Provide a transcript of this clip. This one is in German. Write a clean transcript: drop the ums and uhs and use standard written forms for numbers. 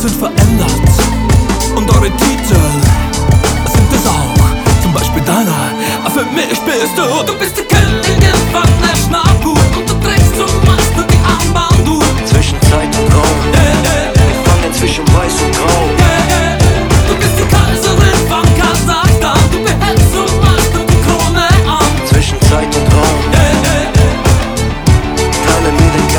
sind verändert und eure Titel sind es auch. Zum Beispiel deiner, für mich bist du bist